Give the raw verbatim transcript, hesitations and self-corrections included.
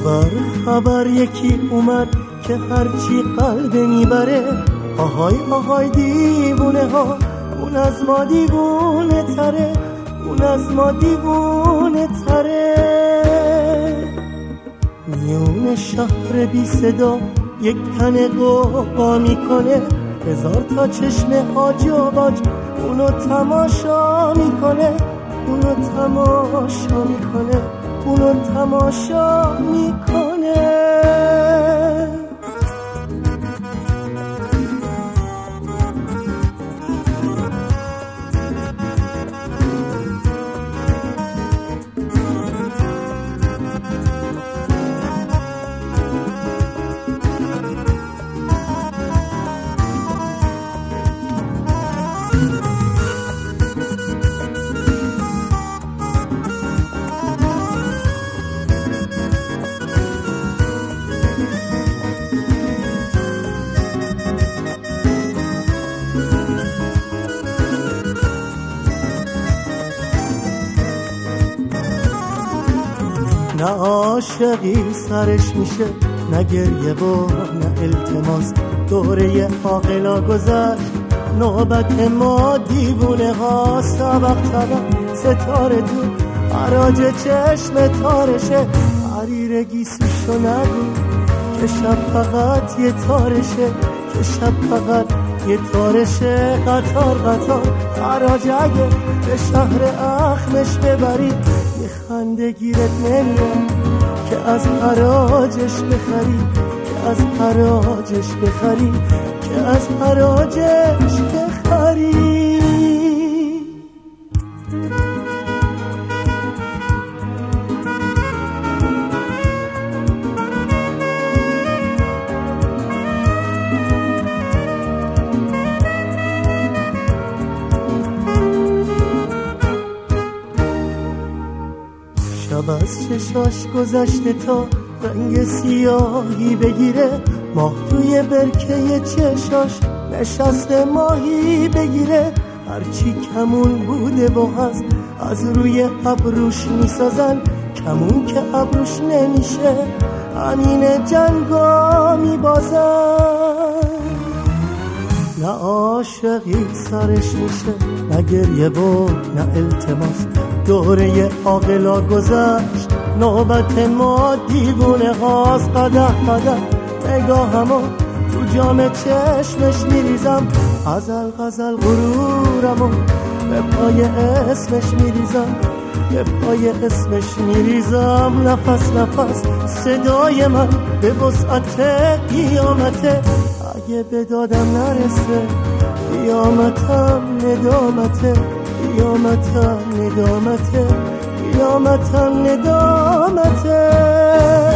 خبر خبر یکی اومد که هرچی قلب میبره آهای آهای دیوونه ها، اون از ما دیوونه تره، اون از ما دیوونه تره. میون شهر بی صدا یک تن قوقا میکنه، هزار تا چشم حاج و باج اونو تماشا میکنه، اونو تماشا میکنه، اونو تماشا میکنه. نه عاشقی سرش میشه، نه گریه و نه التماس، دوره عاقلا گذشت، نوبت ما دیوونه ها. سبق طبق ستاره تو حراج چشم تارشه، حریر گیسیشو نگو که شب فقط یه تارشه، که شب فقط یه تارشه. قطار قطار حراج اگه به شهر اخمش ببری، خنده گیرت نمیاد که از حراجش بخری، که از حراجش بخری، که از حراجش بخری. شب از چشاش گذشته تا رنگ سیاهی بگیره، ماه توی برکه چشاش نشسته ماهی بگیره. هرچی کمون بوده و هست از روی ابروش میسازن، کمون که ابروش نمیشه همین جنگا میبازن. نه عاشقی سرش میشه، نه گریه و نه التماس، دوره عاقلا گذشت، نوبت ما دیوونه هاست. قدح قدح نگاهمو تو جام چشمش میریزم، غزل غزل غرورمو به پای اسمش میریزم، به پای اسمش میریزم. نفس نفس صدای من به وسعت قیامته، اگه به دادم نرسه قیامتم ندامته، قیامتم ندامته، قیامتم ندامته.